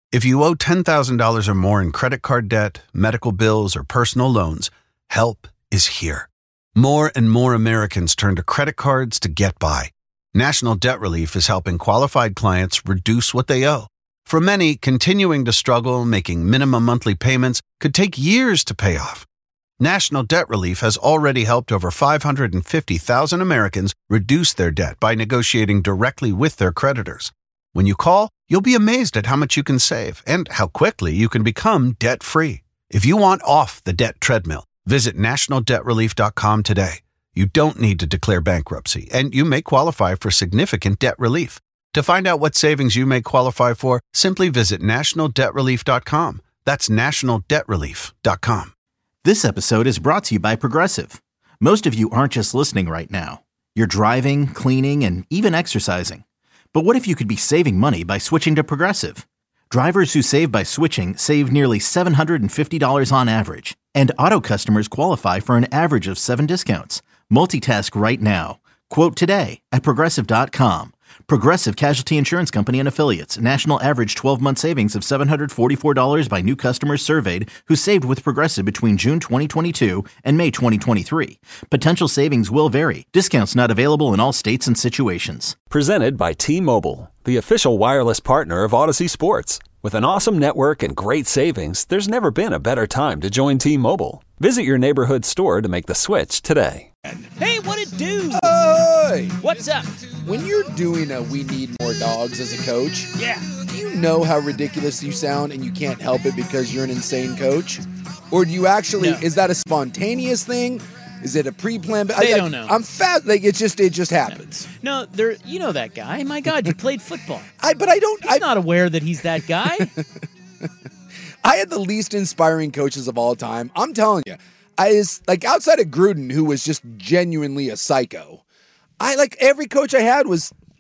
If you owe $10,000 or more in credit card debt, medical bills, or personal loans, help is here. More and more Americans turn to credit cards to get by. National Debt Relief is helping qualified clients reduce what they owe. For many, continuing to struggle making minimum monthly payments could take years to pay off. National Debt Relief has already helped over 550,000 Americans reduce their debt by negotiating directly with their creditors. When you call, you'll be amazed at how much you can save and how quickly you can become debt-free. If you want off the debt treadmill, visit nationaldebtrelief.com today. You don't need to declare bankruptcy, and you may qualify for significant debt relief. To find out what savings you may qualify for, simply visit nationaldebtrelief.com. That's nationaldebtrelief.com. This episode is brought to you by Progressive. Most of you aren't just listening right now. You're driving, cleaning, and even exercising. But what if you could be saving money by switching to Progressive? Drivers who save by switching save nearly $750 on average, and auto customers qualify for an average of 7 discounts. Multitask right now. Quote today at Progressive.com. Progressive Casualty Insurance Company and Affiliates. National average 12-month savings of $744 by new customers surveyed who saved with Progressive between June 2022 and May 2023. Potential savings will vary. Discounts not available in all states and situations. Presented by T-Mobile, the official wireless partner of Odyssey Sports. With an awesome network and great savings, there's never been a better time to join T-Mobile. Visit your neighborhood store to make the switch today. Hey, what it do? Hey! What's up? When you're doing a We Need More Dogs as a coach, Yeah. do you know how ridiculous you sound and you can't help it because you're an insane coach? Or do you actually, No. is that a spontaneous thing? Is it a pre-planned? They don't know. I'm fat, like it just happens. No, you know that guy. My God, you played football. He's Not aware that he's that guy. I had the least inspiring coaches of all time. I'm telling you, outside of Gruden, who was just genuinely a psycho. Every coach I had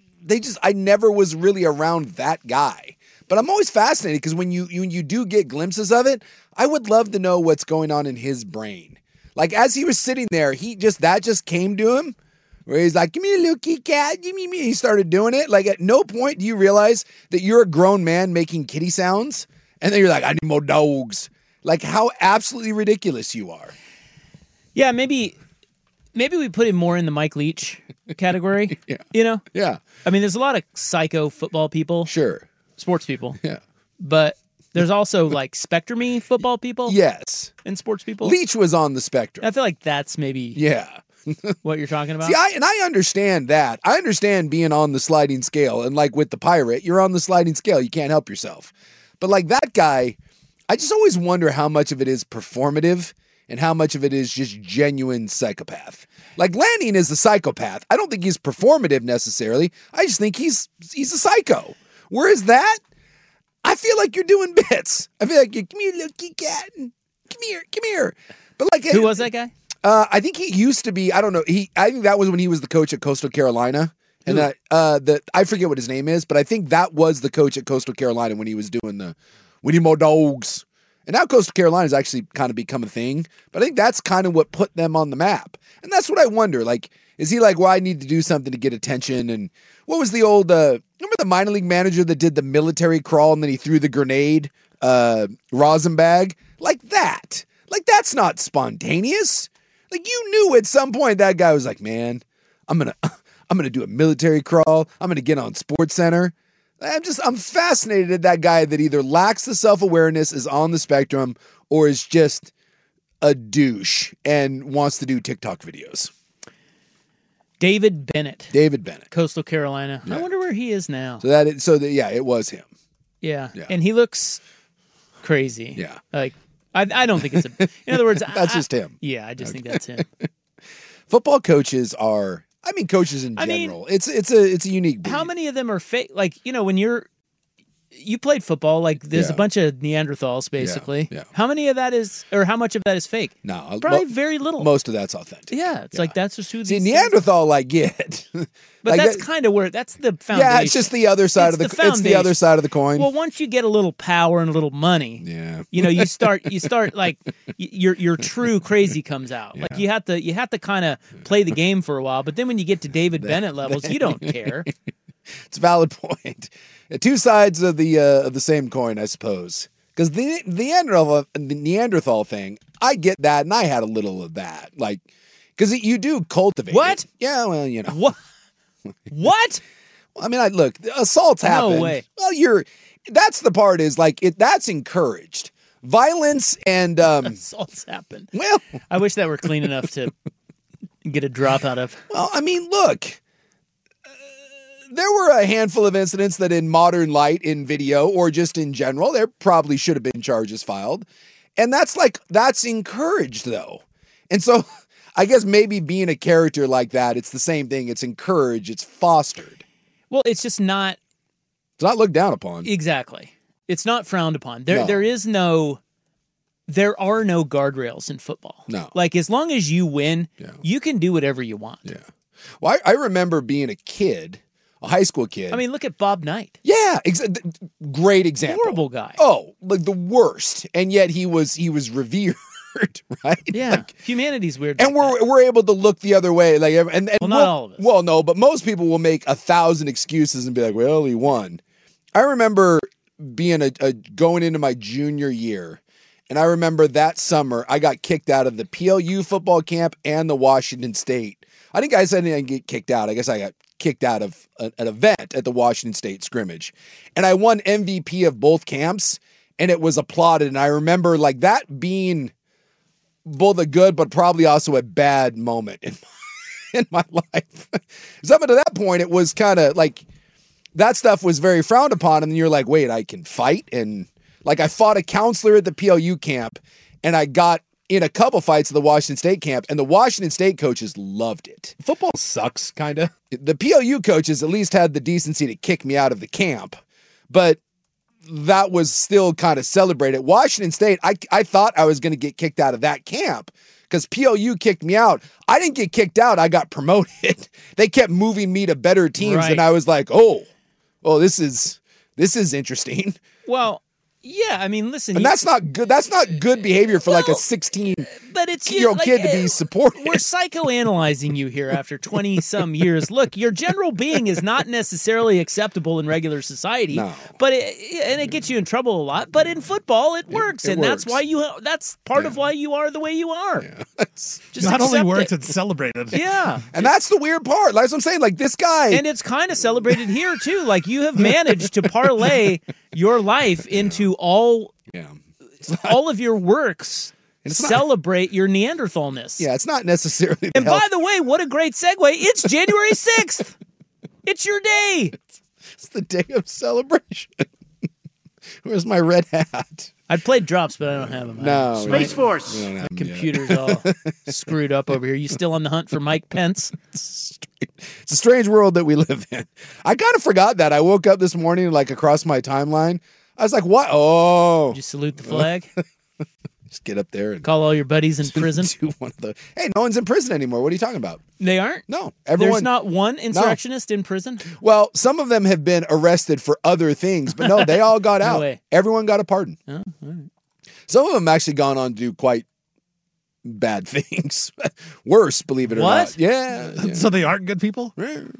I never was really around that guy. But I'm always fascinated because when you do get glimpses of it, I would love to know what's going on in his brain. Like as he was sitting there, that just came to him where he's like, give me a little kitty cat, give me. He started doing it. Like at no point do you realize that you're a grown man making kitty sounds. And then you're like, I need more dogs. Like how absolutely ridiculous you are. Yeah, maybe we put him more in the Mike Leach category. Yeah. You know? Yeah. I mean, there's a lot of psycho football people. Sure. Sports people. Yeah. But there's also like spectrum-y football people. Yes. And sports people. Leach was on the spectrum. I feel like that's maybe Yeah. what you're talking about. See, I understand that. I understand being on the sliding scale. And like with the pirate, you're on the sliding scale. You can't help yourself. But like that guy, I just always wonder how much of it is performative and how much of it is just genuine psychopath. Like Lanning is a psychopath. I don't think he's performative necessarily. I just think he's a psycho. Whereas that, I feel like you're doing bits. I feel like you're, come here, little kitty cat. Come here. But like, Who was that guy? I think he used to be. I don't know. I think that was when he was the coach at Coastal Carolina, and I forget what his name is, but I think that was the coach at Coastal Carolina when he was doing the "We Need More Dogs." And now Coastal Carolina has actually kind of become a thing, but I think that's kind of what put them on the map. And that's what I wonder. Like, is he like, well, I need to do something to get attention? And what was the old? Remember the minor league manager that did the military crawl and then he threw the grenade, Rosenbag, like that. Like that's not spontaneous. Like you knew at some point that guy was like, man, I'm gonna do a military crawl. I'm gonna get on Sports Center. I'm fascinated at that guy that either lacks the self-awareness, is on the spectrum, or is just a douche and wants to do TikTok videos. David Bennett, Coastal Carolina. Yeah. I wonder where he is now. It was him. Yeah. Yeah. And he looks crazy. Yeah. Like, I don't think it's in other words, That's just him. Yeah, I just think that's him. Football coaches are, coaches in general. It's a unique breed. How many of them are fake? Like, when you played football, like there's a bunch of Neanderthals basically. Yeah. How many of that is, or how much of that is fake? No, Probably very little. Most of that's authentic. Yeah. It's like, that's just who See, these Neanderthal I get. But like that's kind of where, that's the foundation. Yeah, it's just the other side It's of the it's the other side of the coin. Well, once you get a little power and a little money, yeah. you start like your true crazy comes out. Yeah. Like you have to kind of play the game for a while, but then when you get to David Bennett levels, you don't care. It's a valid point. Two sides of the same coin, I suppose. Because the Neanderthal thing, I get that, and I had a little of that. Like, because you do cultivate What? it. Yeah, well, you know. What? What? I mean, look, assaults happen. No way. Well, that's the part is like that's encouraged. Violence and Assaults happen. well, I wish that were clean enough to get a drop out of. well, I mean, look. There were a handful of incidents that in modern light in video or just in general, there probably should have been charges filed. And that's encouraged though. And so I guess maybe being a character like that, it's the same thing. It's encouraged. It's fostered. Well, it's just not. It's not looked down upon. Exactly. It's not frowned upon. No. There are no guardrails in football. No. Like, as long as you win, Yeah. you can do whatever you want. Yeah. Well, I remember being a kid, a high school kid. I mean, look at Bob Knight. Yeah, great example. Horrible guy. Oh, like the worst, and yet he was revered, right? Yeah, Like, humanity's weird. and like that. we're able to look the other way, like, and Well, not all of us. Well, no, but most people will make 1,000 excuses and be like, "Well, he won." I remember being going into my junior year, and I remember that summer I got kicked out of the PLU football camp and the Washington State. I think I said I didn't get kicked out. I guess I got kicked out of an event at the Washington State scrimmage. And I won MVP of both camps, and it was applauded. And I remember like that being both a good but probably also a bad moment in my life. Because up to that point, it was kind of like that stuff was very frowned upon. And then you're like, wait, I can fight? And like I fought a counselor at the PLU camp, and I got in a couple fights at the Washington State camp, and the Washington State coaches loved it. Football sucks, kind of. The PLU coaches at least had the decency to kick me out of the camp, but that was still kind of celebrated. Washington State, I thought I was going to get kicked out of that camp because PLU kicked me out. I didn't get kicked out. I got promoted. They kept moving me to better teams, Right. and I was like, oh, this is interesting. Well, yeah, I mean, listen. And that's not good. That's not good behavior for like a Well, 16-year-old but it's kid to be supported. We're psychoanalyzing you here after 20-some years. Look, your general being is not necessarily acceptable in regular society, No. but it gets you in trouble a lot. But in football, it works, it and that's works. why that's part of why you are the way you are. Just Not only accept works, it. it's celebrated. Yeah. And that's the weird part. Like I'm saying, like this guy. And it's kind of celebrated here too. Like you have managed to parlay your life into all of your works. it's not- Celebrate your Neanderthalness. Yeah, it's not necessarily. The And by health- the way, what a great segue! It's January 6th. It's your day. it's the day of celebration. Where's my red hat? I'd played drops, but I don't have them. No, Space Force. we don't have them yet. Computer's all screwed up over here. You still on the hunt for Mike Pence? It's a strange world that we live in. I kind of forgot that. I woke up this morning, like across my timeline. I was like, what? Oh, Did you salute the flag? just get up there and Call all your buddies in prison? do one of the. Hey, no one's in prison anymore. What are you talking about? They aren't? No, There's everyone. not one insurrectionist in prison? Well, some of them have been arrested for other things, but no, they all got out. way. Everyone got a pardon. Oh, all right. Some of them actually gone on to do quite bad things. Worse, believe it or What? not. Yeah. yeah. So they aren't good people?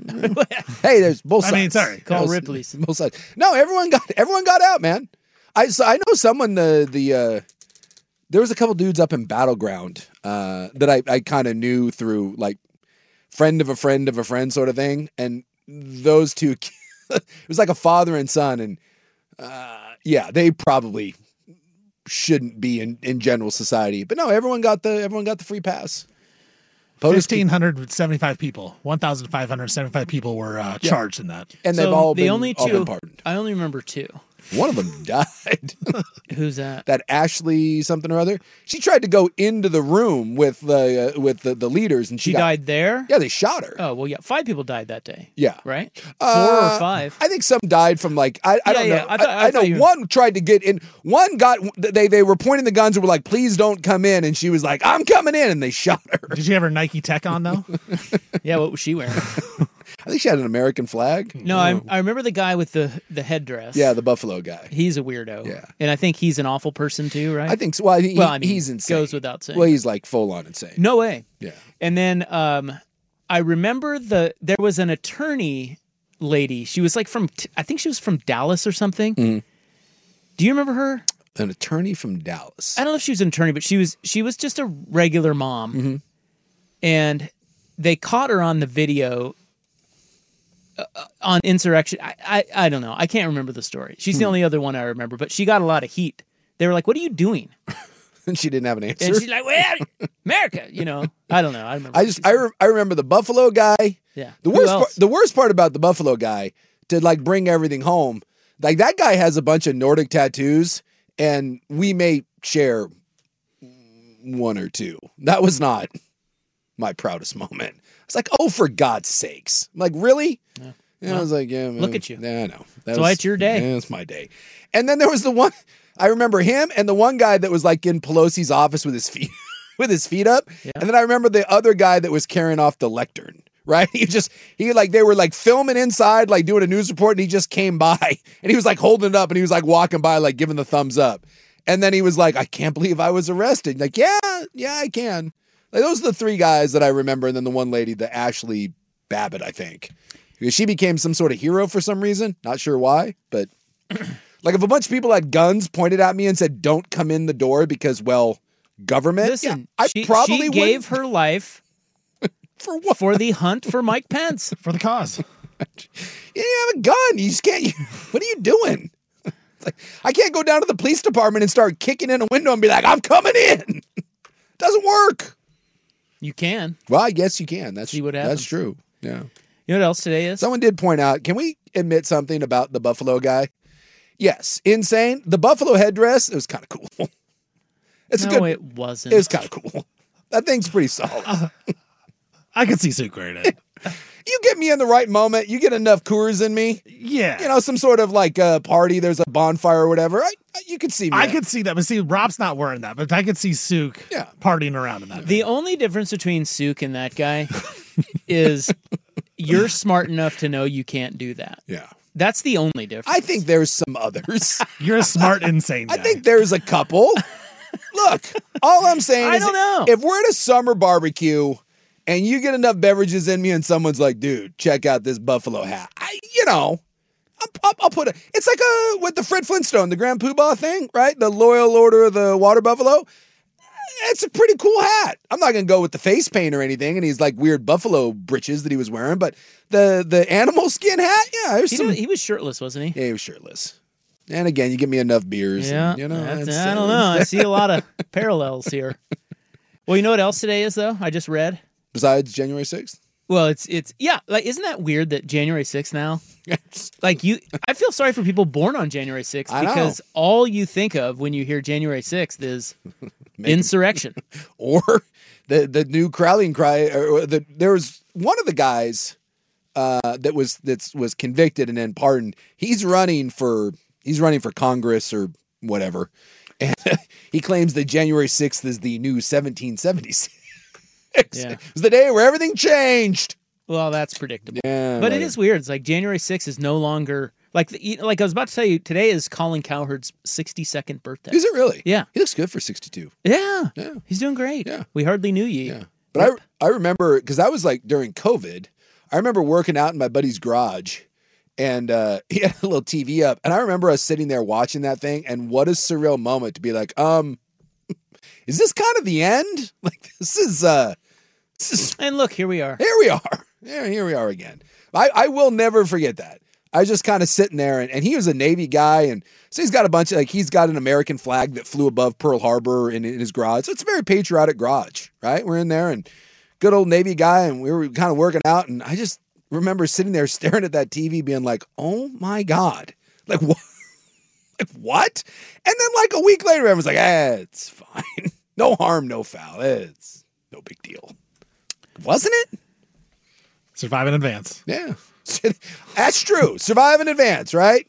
Hey, there's both sides. I mean, sorry. Call Both- Ripley's. Both sides. No, everyone got out, man. I know someone there was a couple dudes up in Battleground that I kind of knew through like friend of a friend of a friend sort of thing, and those two it was like a father and son, and yeah, they probably shouldn't be in general society, but no, everyone got the free pass. POTUS 1,575 people. 1,575 people were charged in that. and So they've all the been only all two, been pardoned. I only remember two. One of them died. Who's that? That Ashley something or other. She tried to go into the room with the leaders, and She got, died there? Yeah, they shot her. Oh, well, yeah. 5 people died that day, Yeah, right? 4 or 5. I think some died from like I don't Yeah, know. I thought- I I know thought you- one tried to get in. One got they were pointing the guns and were like, "Please don't come in," and she was like, "I'm coming in," and they shot her. Did you have her Nike Tech on, though? Yeah, what was she wearing? I think she had an American flag. No, I remember the guy with the headdress. Yeah, the Buffalo guy. He's a weirdo. Yeah. And I think he's an awful person too, right? I think so. Well, I mean, he's insane. Goes without saying. Well, he's like full on insane. No way. Yeah. And then I remember there was an attorney lady. She was like I think she was from Dallas or something. Mm-hmm. Do you remember her? An attorney from Dallas. I don't know if she was an attorney, but she was just a regular mom. Mm-hmm. And they caught her on the video on insurrection. I don't know. I can't remember the story. She's the only other one I remember, but she got a lot of heat. They were like, "What are you doing?" And she didn't have an answer. And she's like, "Well, America," I don't know. I remember. I remember the Buffalo guy. Yeah. The worst part about the Buffalo guy, to like bring everything home, like that guy has a bunch of Nordic tattoos, and we may share one or two. That was not my proudest moment. It's like, oh, for God's sakes. I'm like, really? Yeah. And I was like, yeah, man. Look at you. Yeah, I know. That's why it's your day. Yeah, it's my day. And then there was the one, I remember him and the one guy that was like in Pelosi's office with his feet up. Yeah. And then I remember the other guy that was carrying off the lectern, right? They were like filming inside, like doing a news report, and he just came by and he was like holding it up and he was like walking by, like giving the thumbs up. And then he was like, I can't believe I was arrested. Like, yeah, I can. Like, those are the three guys that I remember. And then the one lady, the Ashley Babbitt, I think. Because she became some sort of hero for some reason. Not sure why, but like if a bunch of people had guns pointed at me and said, don't come in the door because, well, government. Listen, yeah, she gave her life for what? For the hunt for Mike Pence. For the cause. You have a gun. You just can't. What are you doing? It's like, I can't go down to the police department and start kicking in a window and be like, I'm coming in. Doesn't work. You can. Well, I guess you can. See what happens. That's true. Yeah. You know what else today is? Someone did point out, can we admit something about the Buffalo guy? Yes. Insane. The Buffalo headdress, it was kind of cool. It wasn't. It was kind of cool. That thing's pretty solid. I could see Suk wearing it. You get me in the right moment. You get enough Coors in me. Yeah. Some sort of like a party. There's a bonfire or whatever. You could see me. I could see that. But see, Rob's not wearing that. But I could see Suk partying around in that. The only difference between Suk and that guy is you're smart enough to know you can't do that. Yeah. That's the only difference. I think there's some others. You're a smart, insane guy. I think there's a couple. Look, all I'm saying is don't know. If we're at a summer barbecue and you get enough beverages in me and someone's like, dude, check out this Buffalo hat. I'll put it. It's like with the Fred Flintstone, the Grand Poobah thing, right? The Loyal Order of the Water Buffalo. It's a pretty cool hat. I'm not going to go with the face paint or anything, and he's like weird buffalo breeches that he was wearing, but the animal skin hat, yeah. He was shirtless, wasn't he? Yeah, he was shirtless. And again, you give me enough beers. Yeah, and, I don't know. I see a lot of parallels here. Well, you know what else today is, though? I just read. Besides January 6th? Well, it's like, isn't that weird that January 6th now? Like I feel sorry for people born on January 6th because all you think of when you hear January 6th is insurrection. Or the new rallying cry. There was one of the guys that was convicted and then pardoned. He's running for Congress or whatever. And he claims that January 6th is the new 1776. Yeah. It's the day where everything changed. Well, that's predictable. Yeah, but it is weird. It's like January 6th is no longer like I was about to tell you, today is Colin Cowherd's 62nd birthday. Is it really? Yeah. He looks good for 62. Yeah. He's doing great. Yeah. We hardly knew you. Yeah. But I remember, because that was like during COVID, I remember working out in my buddy's garage and he had a little TV up. And I remember us sitting there watching that thing. And what a surreal moment to be like, is this kind of the end? Like, this is. And look, here we are. Here we are. Yeah, here we are again. I will never forget that. I was just kind of sitting there, and he was a Navy guy, and so he's got a bunch of, like, he's got an American flag that flew above Pearl Harbor in his garage. So it's a very patriotic garage, right? We're in there, and good old Navy guy, and we were kind of working out, and I just remember sitting there staring at that TV being like, oh my God. Like, what? Like, what? And then like a week later, everyone's like, it's fine. No harm, no foul. It's no big deal. Wasn't it? Survive in advance. Yeah. That's true. Survive in advance, right?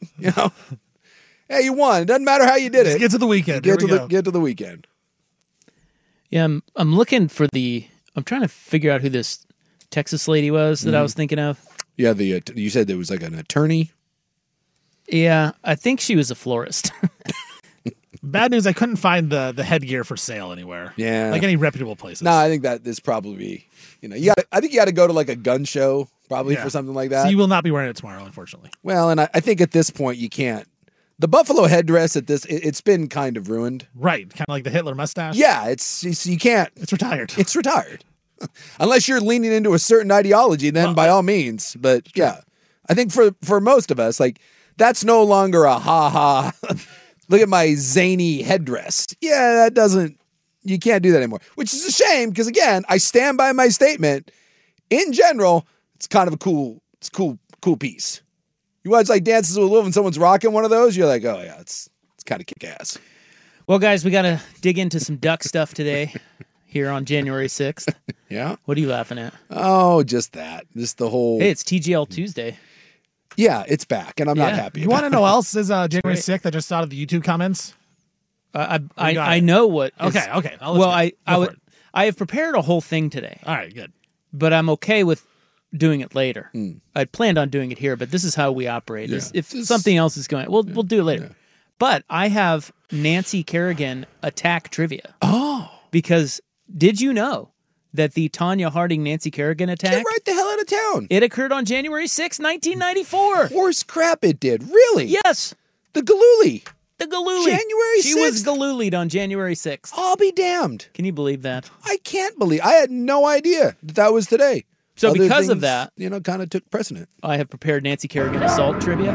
Hey, you won. It doesn't matter how you did it. Get to the weekend. Get to the weekend. Yeah, I'm looking for I'm trying to figure out who this Texas lady was that I was thinking of. Yeah, you said there was like an attorney. Yeah, I think she was a florist. Bad news, I couldn't find the headgear for sale anywhere. Yeah. Like any reputable places. No, I think that is probably, I think you got to go to like a gun show probably for something like that. So you will not be wearing it tomorrow, unfortunately. Well, and I think at this point you can't. The buffalo headdress it's been kind of ruined. Right. Kind of like the Hitler mustache. Yeah, you can't. It's retired. It's retired. Unless you're leaning into a certain ideology, then by all means. But yeah, I think for most of us, like that's no longer a ha-ha. Look at my zany headdress. Yeah, you can't do that anymore, which is a shame because, again, I stand by my statement. In general, it's kind of a cool piece. You watch like Dances with Wolves and someone's rocking one of those, you're like, oh yeah, it's kind of kick-ass. Well, guys, we got to dig into some duck stuff today here on January 6th. Yeah? What are you laughing at? Oh, just that. Just the whole... Hey, it's TGL Tuesday. Yeah, it's back, and I'm not happy. You want to know what else is January 6th? I just saw the YouTube comments. I know what. Okay. I have prepared a whole thing today. All right, good. But I'm okay with doing it later. I'd planned on doing it here, but this is how we operate. Yeah. If something else is going, we'll do it later. Yeah. But I have Nancy Kerrigan attack trivia. Oh, because did you know that the Tonya Harding Nancy Kerrigan attack? Get right the hell out of town. It occurred on January 6, 1994. Horse crap, it did. Really? Yes. The Galooly. The Galooly. January 6th? She was Galooly'd on January 6th. I'll be damned. Can you believe that? I can't believe. I had no idea that was today. So Other because of things, that, kind of took precedent. I have prepared Nancy Kerrigan assault trivia.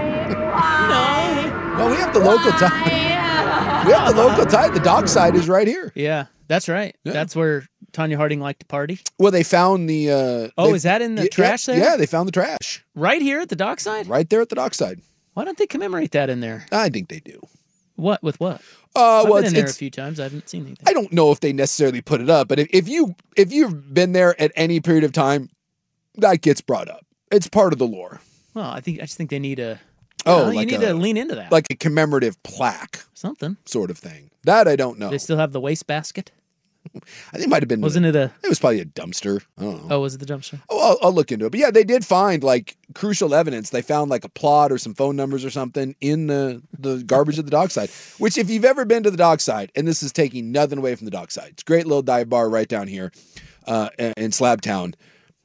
Well, we have the local time. We have the local time. The dockside is right here. Yeah, that's right. Yeah. That's where Tonya Harding liked to party. Well, they found the... is that in the trash there? Yeah, they found the trash. Right here at the dockside? Right there at the dockside. Why don't they commemorate that in there? I think they do. What? With what? I've been in there a few times. I haven't seen anything. I don't know if they necessarily put it up, but if you've been there at any period of time, that gets brought up. It's part of the lore. Well, I just think they need a... you need to lean into that. Like a commemorative plaque. Something. Sort of thing. That I don't know. They still have the wastebasket? I think it might have been... Wasn't it a... It was probably a dumpster. I don't know. Oh, was it the dumpster? Oh, I'll look into it. But yeah, they did find like crucial evidence. They found like a plot or some phone numbers or something in the garbage at the dockside. Which if you've ever been to the dockside, and this is taking nothing away from the dockside. It's a great little dive bar right down here in Slabtown.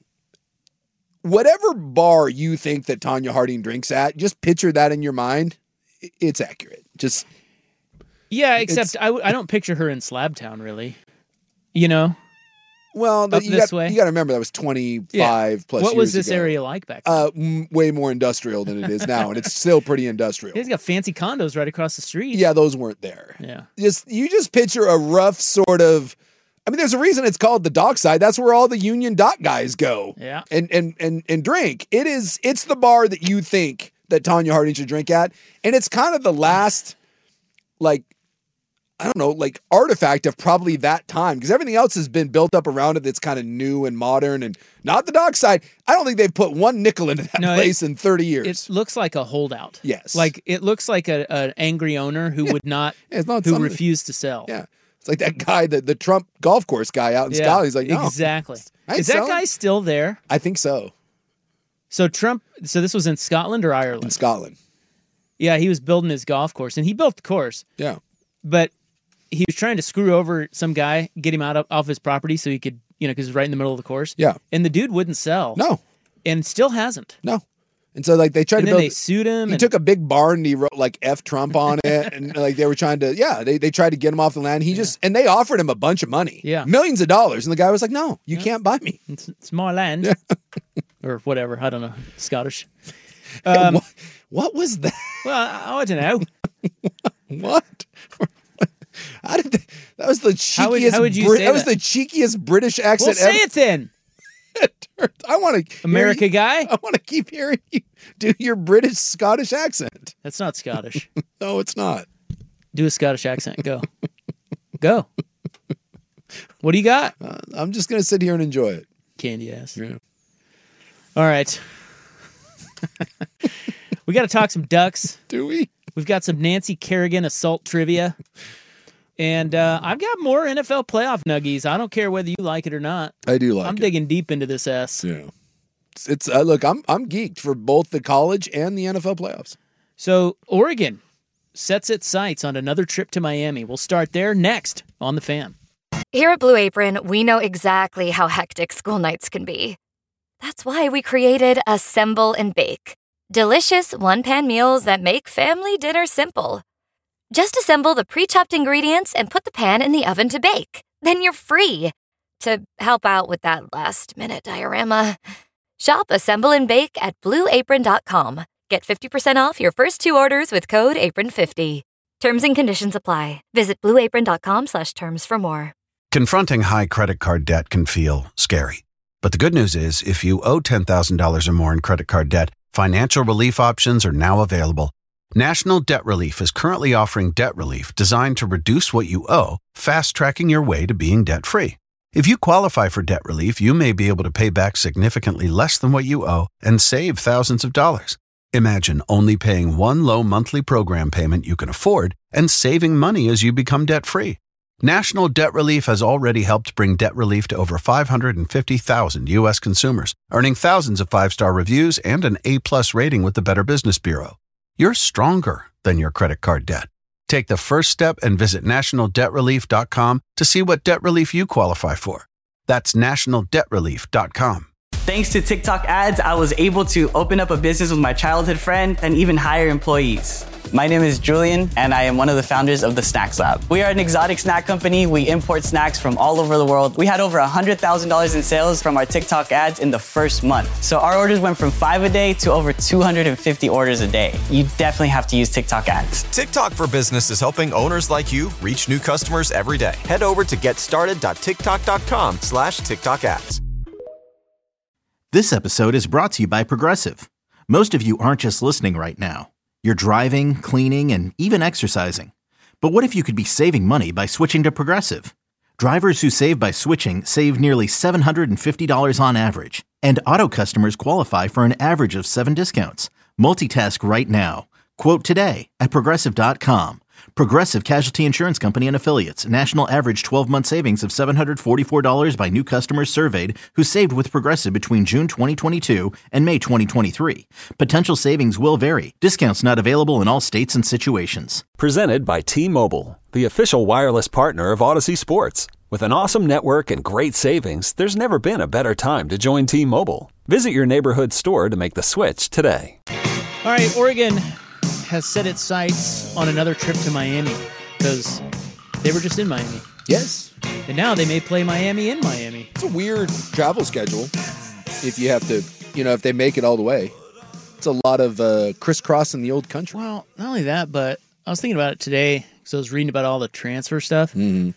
Whatever bar you think that Tonya Harding drinks at, just picture that in your mind. It's accurate. Just... Yeah, except I don't picture her in Slabtown, really. You know? Well, up this way. You got to remember that was 25 plus years ago. What was this area like back then? Way more industrial than it is now, and it's still pretty industrial. He's got fancy condos right across the street. Yeah, those weren't there. Yeah. You just picture a rough sort of... I mean, there's a reason it's called the dockside. That's where all the union dock guys go. Yeah. And drink. It's the bar that you think that Tonya Harding should drink at, and it's kind of the last, like, I don't know, like artifact of probably that time, because everything else has been built up around it that's kind of new and modern, and not the dockside. I don't think they've put one nickel into that place in 30 years. It looks like a holdout. Yes. Like it looks like an angry owner who would not, who refused to sell. Yeah. It's like that guy, the Trump golf course guy out in Scotland. He's like, no. Exactly. Is that guy still there? I think so. So this was in Scotland or Ireland? In Scotland. Yeah, he was building his golf course, and he built the course. Yeah. But he was trying to screw over some guy, get him off his property so he could, because he's right in the middle of the course. Yeah. And the dude wouldn't sell. No. And still hasn't. No. And so like they tried to build. They sued him. He took a big barn and he wrote like F Trump on it, and like they were trying to, they tried to get him off the land. And they offered him a bunch of money, millions of dollars, and the guy was like, "No, you can't buy me. It's my land, or whatever. I don't know, Scottish." What was that? Well, I don't know. What? How did that was the cheekiest. How would you say that was the cheekiest British accent ever. Say it then. I want to America guy. I want to keep hearing you do your British Scottish accent. That's not Scottish. No, it's not. Do a Scottish accent. Go. Go. What do you got? I'm just gonna sit here and enjoy it. Candy ass. Yeah. All right. We got to talk some ducks. Do we? We've got some Nancy Kerrigan assault trivia. And I've got more NFL playoff nuggies. I don't care whether you like it or not. I do like it. I'm digging deep into this S. Yeah. It's look, I'm geeked for both the college and the NFL playoffs. So Oregon sets its sights on another trip to Miami. We'll start there next on The Fan. Here at Blue Apron, we know exactly how hectic school nights can be. That's why we created Assemble and Bake. Delicious one-pan meals that make family dinner simple. Just assemble the pre-chopped ingredients and put the pan in the oven to bake. Then you're free to help out with that last-minute diorama. Shop Assemble and Bake at BlueApron.com. Get 50% off your first 2 orders with code APRON50. Terms and conditions apply. Visit BlueApron.com/terms for more. Confronting high credit card debt can feel scary. But the good news is, if you owe $10,000 or more in credit card debt, financial relief options are now available. National Debt Relief is currently offering debt relief designed to reduce what you owe, fast-tracking your way to being debt-free. If you qualify for debt relief, you may be able to pay back significantly less than what you owe and save thousands of dollars. Imagine only paying one low monthly program payment you can afford and saving money as you become debt-free. National Debt Relief has already helped bring debt relief to over 550,000 U.S. consumers, earning thousands of 5-star reviews and an A+ rating with the Better Business Bureau. You're stronger than your credit card debt. Take the first step and visit nationaldebtrelief.com to see what debt relief you qualify for. That's nationaldebtrelief.com. Thanks to TikTok ads, I was able to open up a business with my childhood friend and even hire employees. My name is Julian, and I am one of the founders of the Snacks Lab. We are an exotic snack company. We import snacks from all over the world. We had over $100,000 in sales from our TikTok ads in the first month. So our orders went from 5 a day to over 250 orders a day. You definitely have to use TikTok ads. TikTok for Business is helping owners like you reach new customers every day. Head over to getstarted.tiktok.com/TikTok ads. This episode is brought to you by Progressive. Most of you aren't just listening right now. You're driving, cleaning, and even exercising. But what if you could be saving money by switching to Progressive? Drivers who save by switching save nearly $750 on average. And auto customers qualify for an average of 7 discounts. Multitask right now. Quote today at Progressive.com. Progressive Casualty Insurance Company and Affiliates. National average 12-month savings of $744 by new customers surveyed who saved with Progressive between June 2022 and May 2023. Potential savings will vary. Discounts not available in all states and situations. Presented by T-Mobile, the official wireless partner of Odyssey Sports. With an awesome network and great savings, there's never been a better time to join T-Mobile. Visit your neighborhood store to make the switch today. All right, Oregon has set its sights on another trip to Miami because they were just in Miami. Yes. And now they may play Miami in Miami. It's a weird travel schedule if you have to, if they make it all the way. It's a lot of crisscrossing the old country. Well, not only that, but I was thinking about it today because I was reading about all the transfer stuff. Mm-hmm.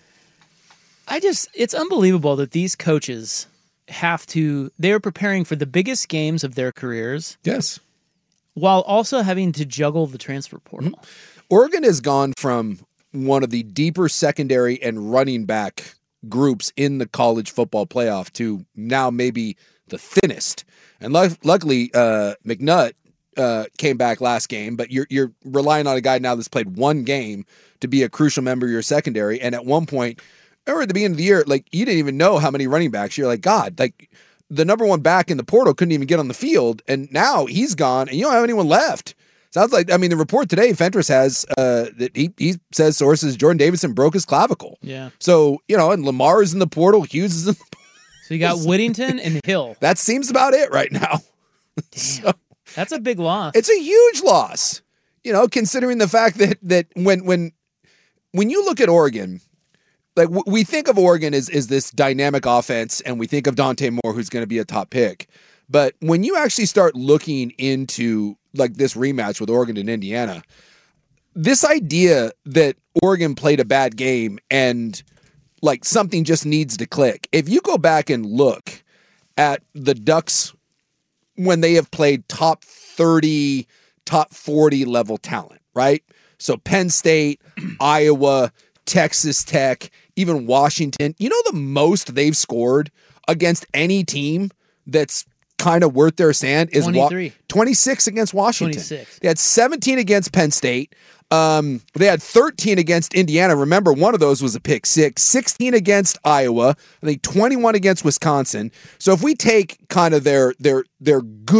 It's unbelievable that these coaches they're preparing for the biggest games of their careers. Yes. While also having to juggle the transfer portal. Mm-hmm. Oregon has gone from one of the deeper secondary and running back groups in the college football playoff to now maybe the thinnest. And luckily, McNutt came back last game, but you're relying on a guy now that's played one game to be a crucial member of your secondary. And at one point, or at the beginning of the year, like you didn't even know how many running backs. You're like, God, like the number one back in the portal couldn't even get on the field, and now he's gone, and you don't have anyone left. Sounds like, the report today, Fentress has that he says sources Jordan Davidson broke his clavicle. Yeah. So, and Lamar is in the portal, Hughes is in the portal. So you got Whittington and Hill. That seems about it right now. Damn. That's a big loss. It's a huge loss, considering the fact that when you look at Oregon, like we think of Oregon as this dynamic offense, and we think of Dante Moore, who's going to be a top pick. But when you actually start looking into like this rematch with Oregon and Indiana, this idea that Oregon played a bad game and like something just needs to click. If you go back and look at the Ducks when they have played top 30, top 40 level talent, right? So Penn State, Iowa, Texas Tech, even Washington, the most they've scored against any team that's kind of worth their sand is 26 against Washington. 26. They had 17 against Penn State. They had 13 against Indiana. Remember, one of those was a pick six. 16 against Iowa. I think 21 against Wisconsin. So if we take kind of their good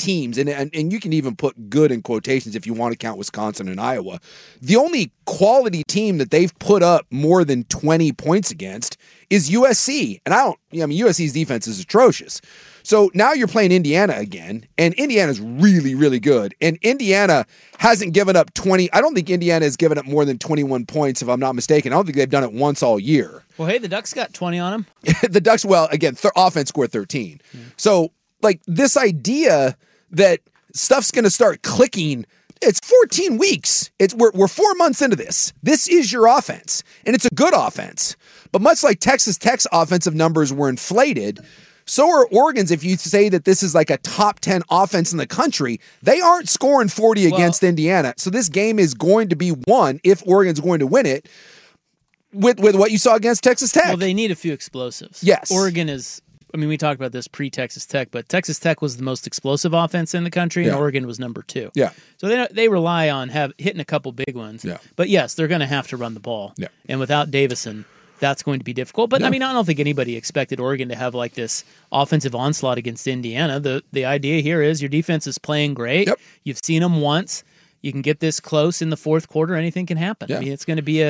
teams, and you can even put good in quotations if you want to count Wisconsin and Iowa, the only quality team that they've put up more than 20 points against is USC. And USC's defense is atrocious. So now you're playing Indiana again, and Indiana's really, really good. And Indiana hasn't given up 20. I don't think Indiana has given up more than 21 points, if I'm not mistaken. I don't think they've done it once all year. Well, hey, the Ducks got 20 on them. The Ducks, well, again, offense scored 13. So, like, this idea that stuff's going to start clicking, it's 14 weeks. We're 4 months into this. This is your offense, and it's a good offense. But much like Texas Tech's offensive numbers were inflated, so are Oregon's. If you say that this is like a top 10 offense in the country, they aren't scoring 40 against Indiana. So this game is going to be won if Oregon's going to win it with what you saw against Texas Tech. Well, they need a few explosives. Yes. Oregon is, we talked about this pre-Texas Tech, but Texas Tech was the most explosive offense in the country, and Oregon was number 2. Yeah. So they rely on hitting a couple big ones. Yeah. But yes, they're going to have to run the ball. Yeah. And without Davison, that's going to be difficult. But, I don't think anybody expected Oregon to have like this offensive onslaught against Indiana. The idea here is your defense is playing great. Yep. You've seen them once. You can get this close in the fourth quarter. Anything can happen. Yeah. It's going to be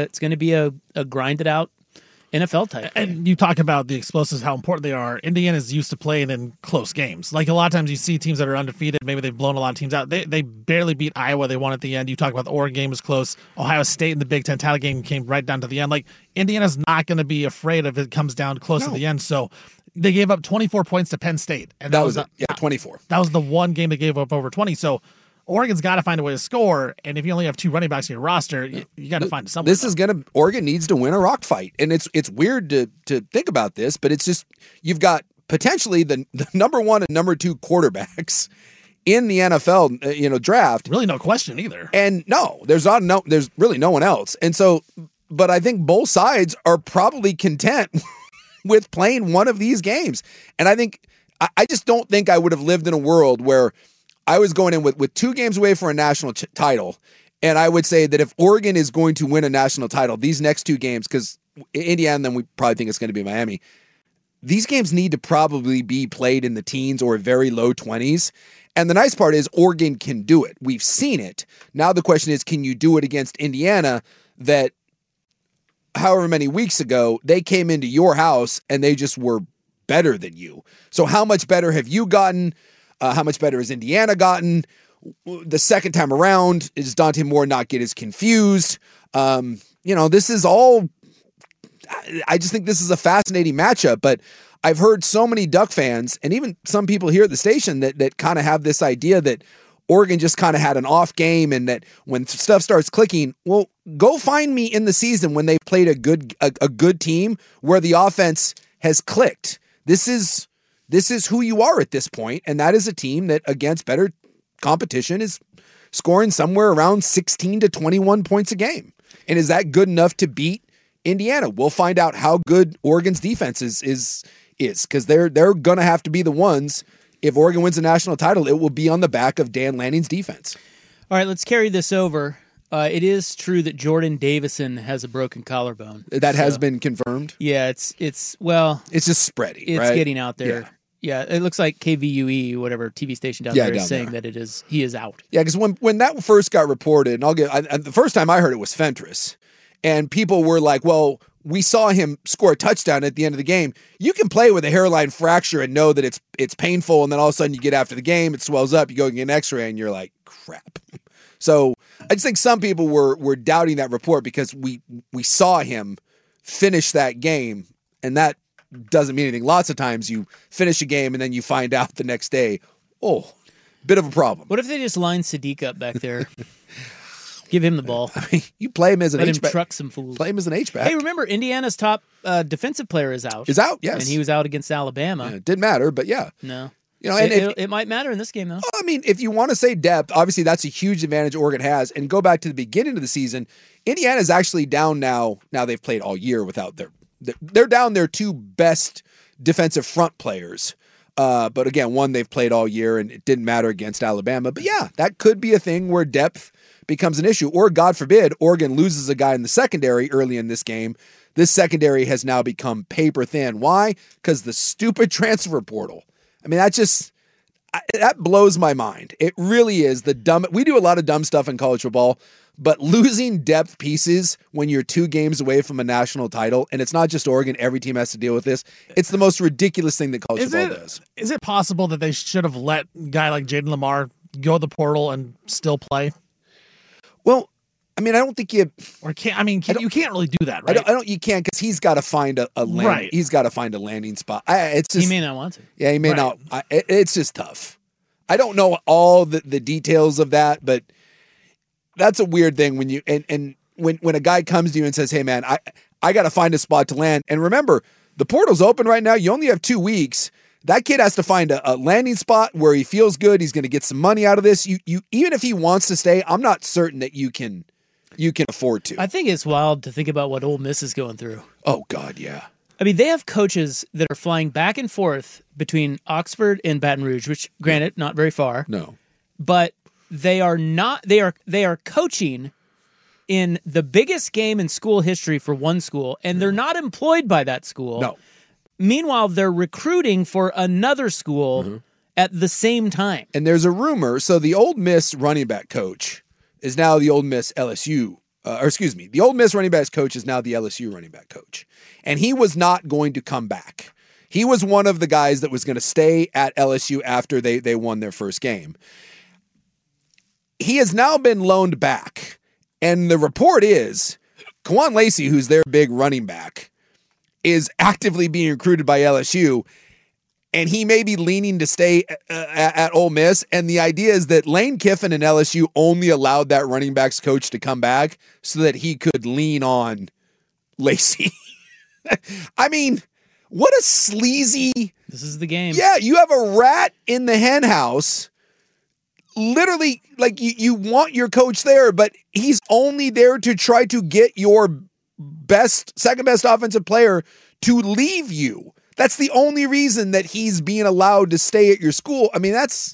a grinded out NFL type. And you talk about the explosives, how important they are. Indiana's used to playing in close games. Like a lot of times you see teams that are undefeated, maybe they've blown a lot of teams out. They barely beat Iowa. They won at the end. You talk about the Oregon game was close. Ohio State in the Big Ten title game came right down to the end. Like Indiana's not going to be afraid if it comes down close at the end. So they gave up 24 points to Penn State. And that was it. Yeah, 24. That was the one game they gave up over 20. So Oregon's got to find a way to score, and if you only have 2 running backs in your roster, you got to find something. Oregon needs to win a rock fight, and it's weird to think about this, but it's just you've got potentially the number 1 and number 2 quarterbacks in the NFL, draft. Really, no question either. And there's really no one else, and so, but I think both sides are probably content with playing one of these games, and I just don't think I would have lived in a world where I was going in with 2 games away for a national title, and I would say that if Oregon is going to win a national title, these next 2 games, because Indiana, and then we probably think it's going to be Miami, these games need to probably be played in the teens or very low 20s. And the nice part is Oregon can do it. We've seen it. Now the question is, can you do it against Indiana that however many weeks ago they came into your house and they just were better than you? So how much better have you gotten? How much better has Indiana gotten? The second time around, does Dante Moore not get as confused? This is all... I just think this is a fascinating matchup, but I've heard so many Duck fans, and even some people here at the station, that kind of have this idea that Oregon just kind of had an off game, and that when stuff starts clicking, well, go find me in the season when they played a good team where the offense has clicked. This is who you are at this point, and that is a team that, against better competition, is scoring somewhere around 16 to 21 points a game. And is that good enough to beat Indiana? We'll find out how good Oregon's defense is because they're going to have to be the ones. If Oregon wins a national title, it will be on the back of Dan Lanning's defense. All right, let's carry this over. It is true that Jordan Davison has a broken collarbone. That has been confirmed? Yeah, it's just spreading, It's right? getting out there. Yeah, it looks like KVUE, whatever TV station down there, is saying that he is out. Yeah, because when that first got reported, and the first time I heard it was Fentress, and people were like, well, we saw him score a touchdown at the end of the game. You can play with a hairline fracture and know that it's painful, and then all of a sudden you get after the game, it swells up, you go and get an x-ray, and you're like, crap. So I just think some people were doubting that report because we saw him finish that game, and that doesn't mean anything. Lots of times you finish a game and then you find out the next day, bit of a problem. What if they just line Sadiq up back there? Give him the ball. I mean, you play him as an Let H-back. him truck some fools. Play him as an H-back. Hey, remember, Indiana's top defensive player is out. Is out, yes. And he was out against Alabama. Yeah, it didn't matter, but yeah. No. It might matter in this game, though. I mean, if you want to say depth, obviously that's a huge advantage Oregon has. And go back to the beginning of the season, Indiana's actually down now. Now they've played all year without they're down their 2 best defensive front players. But again, one they've played all year, and it didn't matter against Alabama. But yeah, that could be a thing where depth becomes an issue. Or God forbid, Oregon loses a guy in the secondary early in this game. This secondary has now become paper thin. Why? Because the stupid transfer portal. I mean, that blows my mind. It really is we do a lot of dumb stuff in college football, but losing depth pieces when you're 2 games away from a national title, and it's not just Oregon, every team has to deal with this. It's the most ridiculous thing that college football does. Is it possible that they should have let a guy like Jaden Lamar go to the portal and still play? Well, I mean, I don't think you can't really do that, right? I don't. You can't, because he's got to find a land. Right. He's got to find a landing spot. He may not want to. Yeah, he may not. It's just tough. I don't know all the details of that, but that's a weird thing when you and when a guy comes to you and says, "Hey, man, I got to find a spot to land." And remember, the portal's open right now. You only have 2 weeks. That kid has to find a landing spot where he feels good. He's going to get some money out of this. You even if he wants to stay, I'm not certain that you can afford to. I think it's wild to think about what Ole Miss is going through. Oh God, yeah. I mean, they have coaches that are flying back and forth between Oxford and Baton Rouge, which, granted, not very far. No, but they are not. They are coaching in the biggest game in school history for one school, and they're not employed by that school. No. Meanwhile, they're recruiting for another school at the same time. And there's a rumor. So the Ole Miss running back coach is now the Ole Miss LSU. The Ole Miss running backs coach is now the LSU running back coach. And he was not going to come back. He was one of the guys that was going to stay at LSU after they won their first game. He has now been loaned back. And the report is Kawan Lacey, who's their big running back, is actively being recruited by LSU. And he may be leaning to stay at Ole Miss. And the idea is that Lane Kiffin and LSU only allowed that running backs coach to come back so that he could lean on Lacey. I mean, what a sleazy... This is the game. Yeah, you have a rat in the hen house. Literally, like, you want your coach there, but he's only there to try to get your second best offensive player to leave you. That's the only reason that he's being allowed to stay at your school. I mean, that's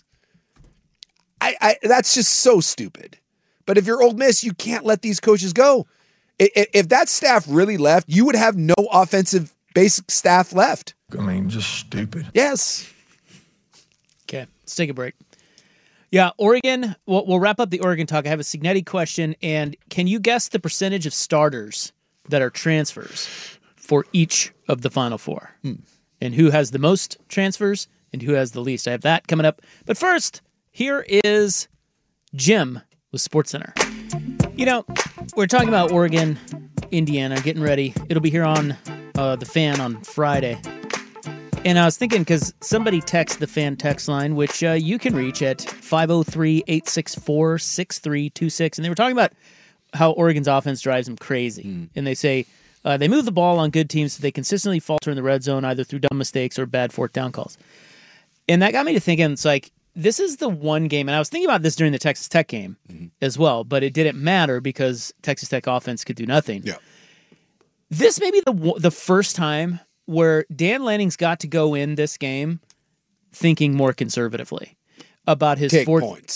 just so stupid. But if you're Ole Miss, you can't let these coaches go. If that staff really left, you would have no offensive basic staff left. I mean, just stupid. Yes. Okay, let's take a break. Yeah, Oregon, we'll wrap up the Oregon talk. I have a Cignetti question, and can you guess the percentage of starters that are transfers for each of the Final Four? And who has the most transfers and who has the least? I have that coming up. But first, here is Jim with SportsCenter. You know, we're talking about Oregon, Indiana, getting ready. It'll be here on the Fan on Friday. And I was thinking, because somebody texted the Fan text line, which you can reach at 503-864-6326. And they were talking about how Oregon's offense drives them crazy. And they say they move the ball on good teams so they consistently falter in the red zone, either through dumb mistakes or bad fourth down calls. And that got me to thinking, it's like, this is the one game, and I was thinking about this during the Texas Tech game as well, but it didn't matter because Texas Tech offense could do nothing. Yeah. This may be the first time where Dan Lanning's got to go in this game thinking more conservatively about his fourth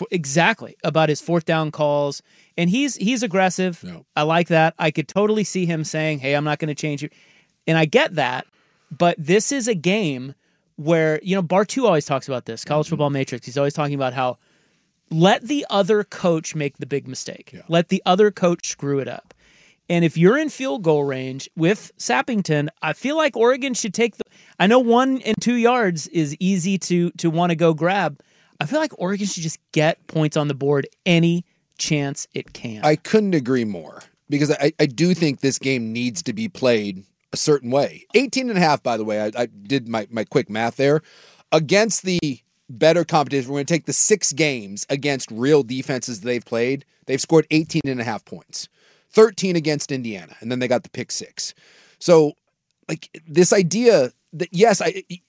down calls, and he's aggressive. No. I like that. I could totally see him saying, "Hey, I'm not going to change you," and I get that. But this is a game where, you know, Bartu always talks about this, College Football Matrix. He's always talking about how let the other coach make the big mistake. Yeah. Let the other coach screw it up. And if you're in field goal range with Sappington, I feel like Oregon should take I know 1 and 2 yards is easy to want to go grab. I feel like Oregon should just get points on the board any chance it can. I couldn't agree more, because I do think this game needs to be played a certain way. 18.5, by the way, I did my quick math there. Against the better competition, we're going to take the 6 games against real defenses they've played. They've scored 18.5 points. 13 against Indiana, and then they got the pick 6. So, like, this idea that, yes,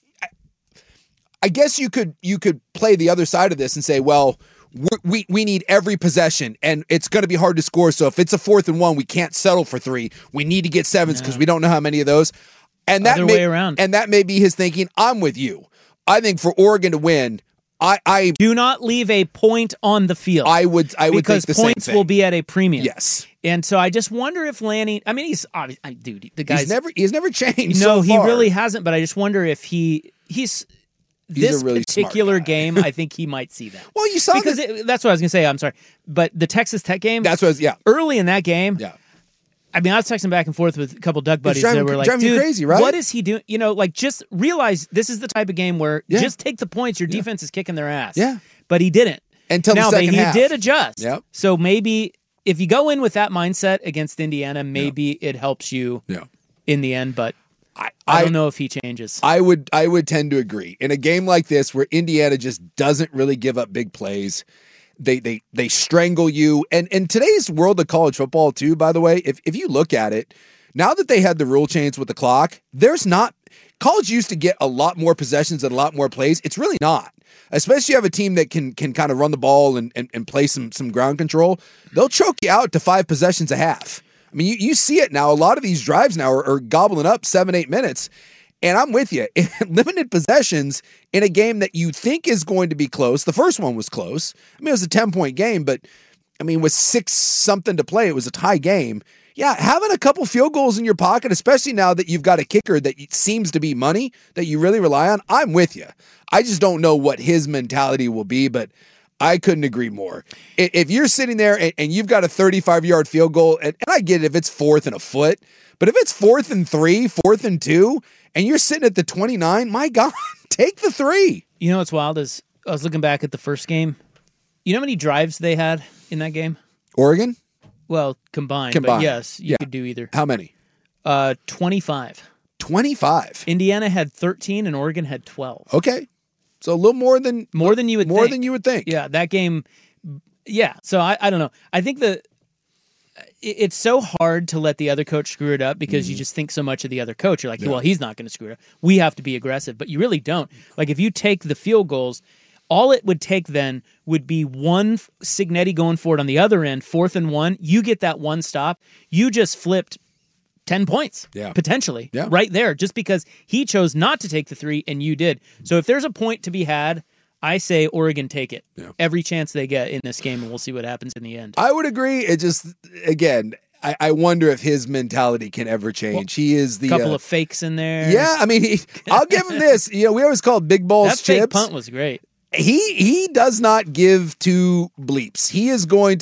I guess you could play the other side of this and say, well, we need every possession, and it's going to be hard to score. So if it's a 4th and 1, we can't settle for 3. We need to get 7s because we don't know how many of those. And that may be his thinking. I'm with you. I think for Oregon to win, I do not leave a point on the field. I would think the same thing. Because points will be at a premium. Yes. And so I just wonder if Lanning, I mean, he's obviously, dude, the guy's he's never changed. No, so he far. really hasn't. But I just wonder if he's this really particular smart guy. game, I think he might see that. Well, you saw because that's what I was going to say. I'm sorry, but the Texas Tech game. That's what. I was, yeah. Early in that game. Yeah. I mean, I was texting back and forth with a couple Duck buddies driving, that were like, driving you dude, crazy, right? What is he doing? You know, like, just realize this is the type of game where just take the points. Your defense is kicking their ass. Yeah. But he didn't. Until the second half. He did adjust. Yep. So maybe if you go in with that mindset against Indiana, maybe it helps you in the end. But I don't know if he changes. I would tend to agree. In a game like this where Indiana just doesn't really give up big plays, they strangle you. And in today's world of college football too, by the way, if you look at it, now that they had the rule change with the clock, college used to get a lot more possessions and a lot more plays. It's really not. Especially if you have a team that can kind of run the ball and play some ground control. They'll choke you out to 5 possessions a half. I mean, you see it now. A lot of these drives now are gobbling up 7-8 minutes. And I'm with you. Limited possessions in a game that you think is going to be close. The first one was close. I mean, it was a 10-point game, but I mean, with 6-something to play, it was a tie game. Yeah, having a couple field goals in your pocket, especially now that you've got a kicker that seems to be money that you really rely on, I'm with you. I just don't know what his mentality will be, but I couldn't agree more. If you're sitting there and you've got a 35-yard field goal, and I get it if it's 4th and a foot, but if it's 4th and 3, 4th and 2, and you're sitting at the 29, my God, take the 3. You know what's wild is I was looking back at the first game. You know how many drives they had in that game? Oregon? Well, combined. But yes, you could do either. How many? 25. 25. Indiana had 13 and Oregon had 12. Okay. So a little more than you would think. More than you would think. Yeah, that game. Yeah. So I don't know. I think it's so hard to let the other coach screw it up because you just think so much of the other coach. You're like, well, he's not going to screw it up. We have to be aggressive, but you really don't. Like if you take the field goals, all it would take then would be one Cignetti going for it on the other end, 4th and 1. You get that one stop. You just flipped 10 points, potentially, right there, just because he chose not to take the 3 and you did. So if there's a point to be had, I say Oregon take it every chance they get in this game, and we'll see what happens in the end. I would agree. It just, again, I wonder if his mentality can ever change. Well, he is the couple of fakes in there. Yeah, I mean, I'll give him this. You know, we always call big balls chips. That fake punt was great. He does not give two bleeps. He is going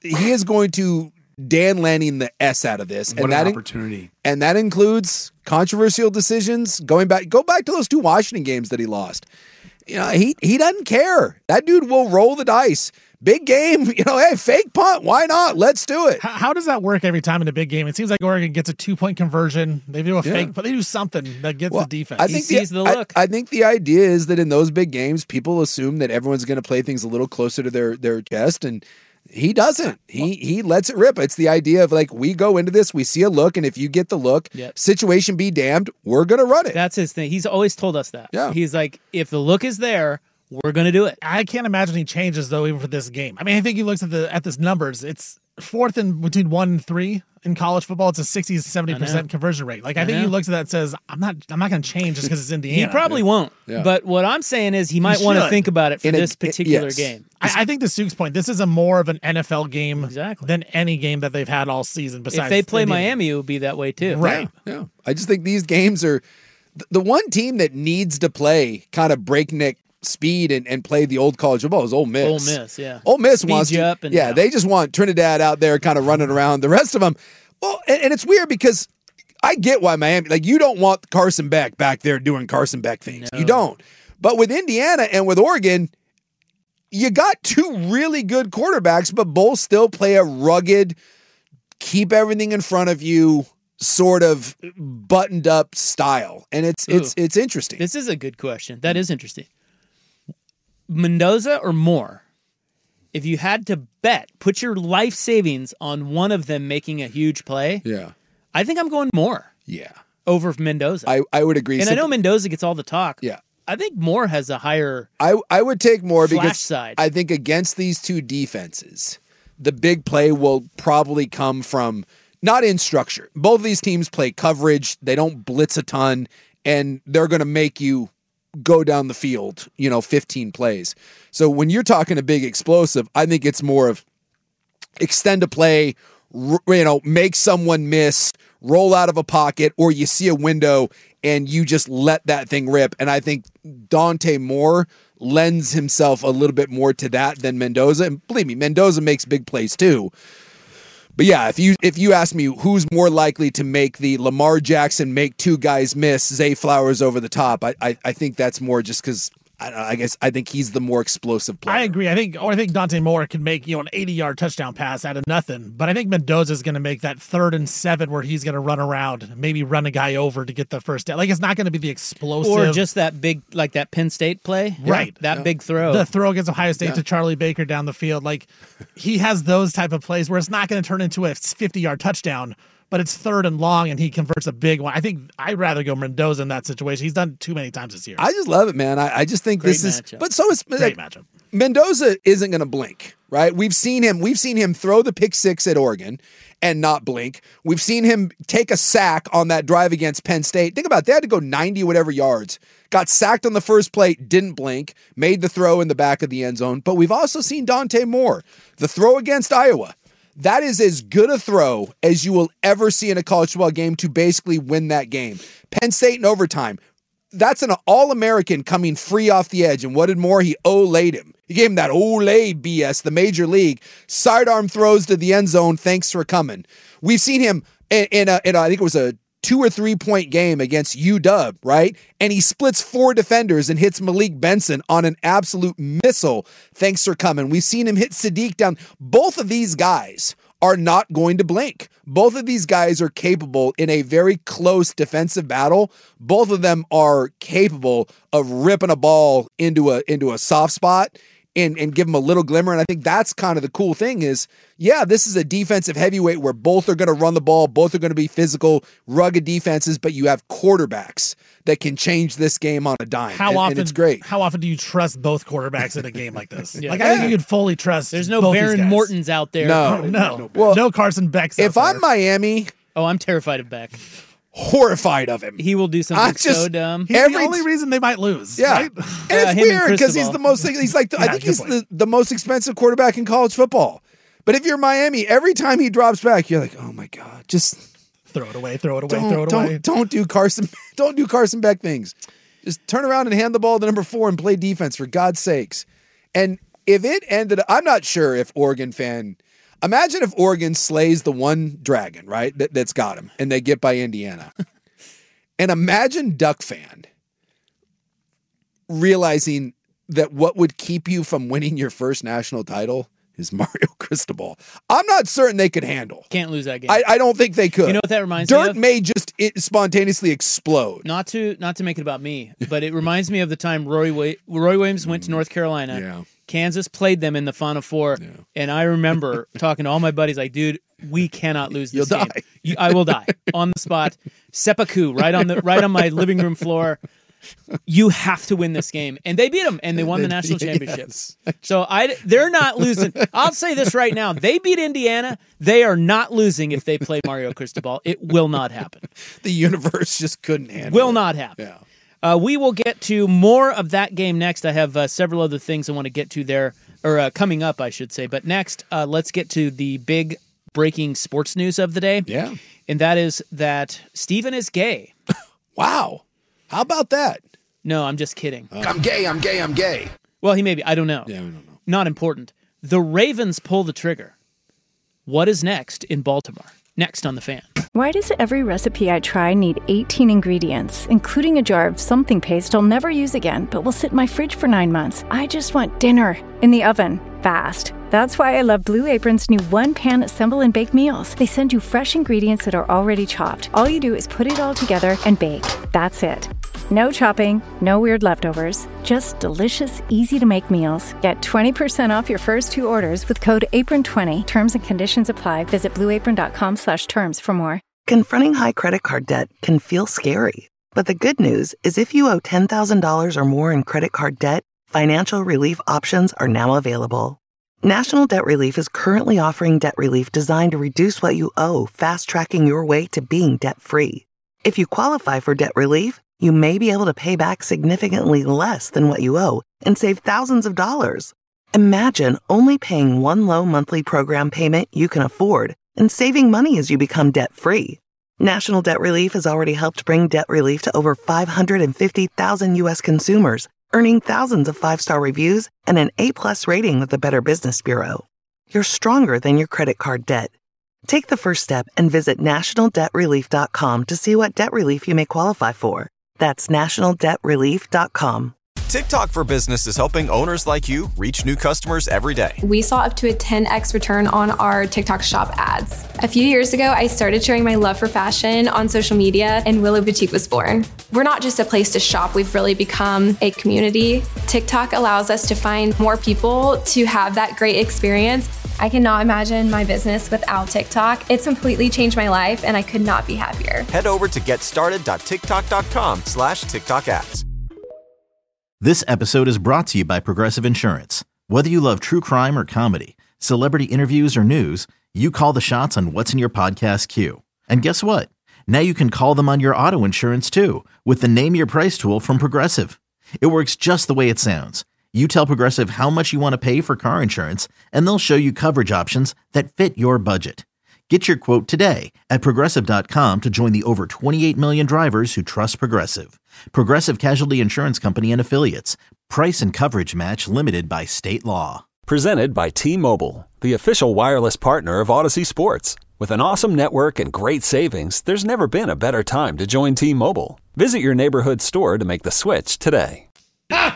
to Dan Lanning the S out of this. What and an that opportunity. And that includes controversial decisions. Go back to those 2 Washington games that he lost. You know, he doesn't care. That dude will roll the dice. Big game, you know, hey, fake punt. Why not? Let's do it. How does that work every time in a big game? It seems like Oregon gets a 2-point conversion. They do a fake, but they do something that gets the defense. I think he sees the look. I think the idea is that in those big games, people assume that everyone's going to play things a little closer to their chest, and he doesn't. He lets it rip. It's the idea of like, we go into this, we see a look, and if you get the look, situation be damned, we're going to run it. That's his thing. He's always told us that. Yeah. He's like, if the look is there, we're going to do it. I can't imagine he changes, though, even for this game. I mean, I think he looks at this numbers. It's 4th and between 1 and 3 in college football. It's a 60-70% conversion rate. Like, I think he looks at that and says, I'm not going to change just because it's Indiana. He probably won't. Yeah. But what I'm saying is he might want to think about it for this particular game. I think to Suke's point, this is more of an NFL game than any game that they've had all season. Besides, if they play Indiana. Miami, it would be that way too. Right. Yeah. I just think these games are the one team that needs to play kind of breakneck speed and play the old college football is Ole Miss. Ole Miss wants to. Up and they just want Trinidad out there kind of running around. The rest of them, well, and it's weird because I get why Miami, like you don't want Carson Beck back there doing Carson Beck things. No. You don't. But with Indiana and with Oregon, you got 2 really good quarterbacks, but both still play a rugged, keep everything in front of you, sort of buttoned up style. And it's interesting. This is a good question. That is interesting. Mendoza or Moore? If you had to bet, put your life savings on one of them making a huge play. Yeah. I think I'm going Moore. Yeah. Over Mendoza. I would agree. And I know Mendoza gets all the talk. Yeah. I think Moore has a higher I would take Moore because side. I think against these 2 defenses, the big play will probably come from not in structure. Both of these teams play coverage. They don't blitz a ton, and they're going to make you go down the field, 15 plays. So when you're talking a big explosive, I think it's more of extend a play, make someone miss, roll out of a pocket, or you see a window and you just let that thing rip. And I think Dante Moore lends himself a little bit more to that than Mendoza. And believe me, Mendoza makes big plays too. But yeah, if you ask me who's more likely to make the Lamar Jackson make two guys miss, Zay Flowers over the top, I think that's more just because I think he's the more explosive player. I agree. I think Dante Moore can make an 80-yard touchdown pass out of nothing. But I think Mendoza is going to make that 3rd and 7 where he's going to run around, maybe run a guy over to get the first down. Like, it's not going to be the explosive, or just that big, like that Penn State play, right? That big throw, the throw against Ohio State to Charlie Baker down the field. Like, he has those type of plays where it's not going to turn into a 50-yard touchdown, but it's 3rd and long, and he converts a big one. I think I'd rather go Mendoza in that situation. He's done too many times this year. I just love it, man. I just think Great this matchup. is, but so is Great matchup. Mendoza isn't going to blink, right? We've seen him throw the pick 6 at Oregon and not blink. We've seen him take a sack on that drive against Penn State. Think about it. They had to go 90 whatever yards. Got sacked on the first play, didn't blink, made the throw in the back of the end zone. But we've also seen Dante Moore, the throw against Iowa. That is as good a throw as you will ever see in a college football game to basically win that game. Penn State in overtime. That's an All-American coming free off the edge. And what did Moore? He Olayed him. He gave him that Olay BS, the major league. Sidearm throws to the end zone. Thanks for coming. We've seen him in I think it was a 2 or 3 point game against UW, right? And he splits 4 defenders and hits Malik Benson on an absolute missile. Thanks for coming. We've seen him hit Sadiq down. Both of these guys are not going to blink. Both of these guys are capable in a very close defensive battle. Both of them are capable of ripping a ball into a soft spot and give them a little glimmer. And I think that's kind of the cool thing is, yeah, this is a defensive heavyweight where both are going to run the ball, both are going to be physical, rugged defenses, but you have quarterbacks that can change this game on a dime. And it's great. How often do you trust both quarterbacks in a game like this? Like, I think you could fully trust. There's no both Baron these guys. Mortons out there. No. Well, no Carson Becks. If I'm Miami, I'm terrified of Beck. Horrified of him. He will do something so dumb. He's the only reason they might lose. Yeah. Right? And it's weird because he's the most, he's like, I think he's the most expensive quarterback in college football. But if you're Miami, every time he drops back, you're like, oh my God, just throw it away, throw it away. Don't do Carson Beck things. Just turn around and hand the ball to number 4 and play defense for God's sakes. And if it ended, I'm not sure if imagine if Oregon slays the one dragon, right? That's got him, and they get by Indiana. And imagine Duck fan realizing that what would keep you from winning your first national title is Mario Cristobal. I'm not certain they could handle. Can't lose that game. I don't think they could. You know what that reminds me of? Dirt may just spontaneously explode. Not to make it about me, but it reminds me of the time Roy Williams went to North Carolina. Yeah. Kansas played them in the Final Four, and I remember talking to all my buddies like, dude, we cannot lose this game. I will die on the spot. Seppuku right on my living room floor. You have to win this game. And they beat them, and they won the national championship. Yes. So they're not losing. I'll say this right now. They beat Indiana. They are not losing if they play Mario Cristobal. It will not happen. The universe just couldn't handle it. Will not happen. Yeah. We will get to more of that game next. I have several other things I want to get to there, or coming up, I should say. But next, let's get to the big breaking sports news of the day. Yeah. And that is that Steven is gay. Wow. How about that? No, I'm just kidding. I'm gay. Well, he may be. I don't know. Yeah, we don't know. Not important. The Ravens pull the trigger. What is next in Baltimore? Next on The Fan. Why does every recipe I try need 18 ingredients, including a jar of something paste I'll never use again, but will sit in my fridge for 9 months? I just want dinner in the oven, fast. That's why I love Blue Apron's new one-pan assemble and bake meals. They send you fresh ingredients that are already chopped. All you do is put it all together and bake. That's it. No chopping, no weird leftovers, just delicious, easy-to-make meals. Get 20% off your first 2 orders with code APRON20. Terms and conditions apply. Visit blueapron.com/terms for more. Confronting high credit card debt can feel scary. But the good news is if you owe $10,000 or more in credit card debt, financial relief options are now available. National Debt Relief is currently offering debt relief designed to reduce what you owe, fast-tracking your way to being debt-free. If you qualify for debt relief, you may be able to pay back significantly less than what you owe and save thousands of dollars. Imagine only paying one low monthly program payment you can afford and saving money as you become debt-free. National Debt Relief has already helped bring debt relief to over 550,000 U.S. consumers, earning thousands of 5-star reviews and an A+ rating with the Better Business Bureau. You're stronger than your credit card debt. Take the first step and visit nationaldebtrelief.com to see what debt relief you may qualify for. That's nationaldebtrelief.com. TikTok for Business is helping owners like you reach new customers every day. We saw up to a 10x return on our TikTok shop ads. A few years ago, I started sharing my love for fashion on social media, and Willow Boutique was born. We're not just a place to shop, we've really become a community. TikTok allows us to find more people to have that great experience. I cannot imagine my business without TikTok. It's completely changed my life, and I could not be happier. Head over to getstarted.tiktok.com/TikTok ads. This episode is brought to you by Progressive Insurance. Whether you love true crime or comedy, celebrity interviews or news, you call the shots on what's in your podcast queue. And guess what? Now you can call them on your auto insurance too with the Name Your Price tool from Progressive. It works just the way it sounds. You tell Progressive how much you want to pay for car insurance, and they'll show you coverage options that fit your budget. Get your quote today at Progressive.com to join the over 28 million drivers who trust Progressive. Progressive Casualty Insurance Company and Affiliates. Price and coverage match limited by state law. Presented by T-Mobile, the official wireless partner of Odyssey Sports. With an awesome network and great savings, there's never been a better time to join T-Mobile. Visit your neighborhood store to make the switch today. All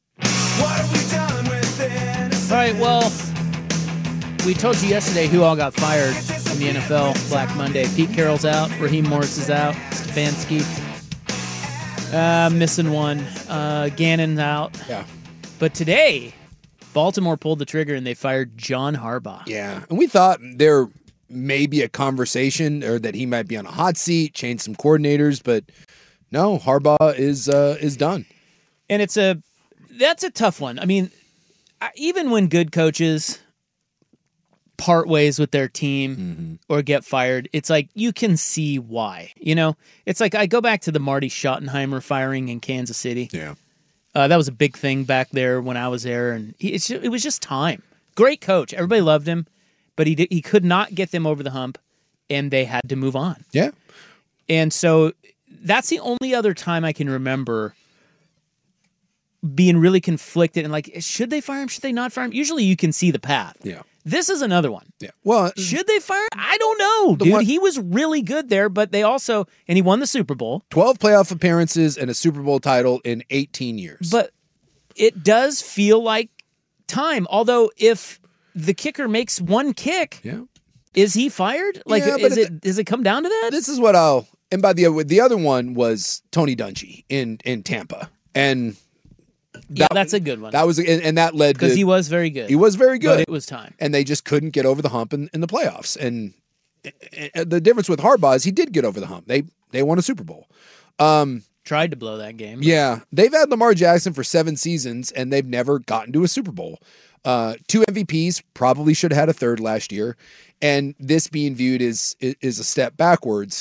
right, well, we told you yesterday who all got fired in the NFL Black Monday. Pete Carroll's out. Raheem Morris is out. Stefanski missing one. Gannon's out. Yeah. But today, Baltimore pulled the trigger and they fired John Harbaugh. Yeah. And we thought there may be a conversation or that he might be on a hot seat, change some coordinators, but no, Harbaugh is done. And that's a tough one. I mean, even when good coaches part ways with their team or get fired, it's like you can see why. You know, it's like I go back to the Marty Schottenheimer firing in Kansas City. Yeah, that was a big thing back there when I was there, and it was just time. Great coach, everybody loved him, but he could not get them over the hump, and they had to move on. Yeah, and so that's the only other time I can remember being really conflicted and like, should they fire him? Should they not fire him? Usually you can see the path. Yeah. This is another one. Yeah. Well, should they fire him? I don't know, dude. He was really good there, but they also, and he won the Super Bowl. 12 playoff appearances and a Super Bowl title in 18 years. But it does feel like time. Although if the kicker makes one kick, is he fired? Like, does it come down to that? This is what and by the other one was Tony Dungy in Tampa. And that's a good one. That was, and that led to, because he was very good. He was very good. But it was time, and they just couldn't get over the hump in the playoffs. And the difference with Harbaugh is he did get over the hump. They won a Super Bowl. Tried to blow that game. Yeah, they've had Lamar Jackson for 7 seasons, and they've never gotten to a Super Bowl. 2 MVPs, probably should have had a third last year, and this being viewed is a step backwards.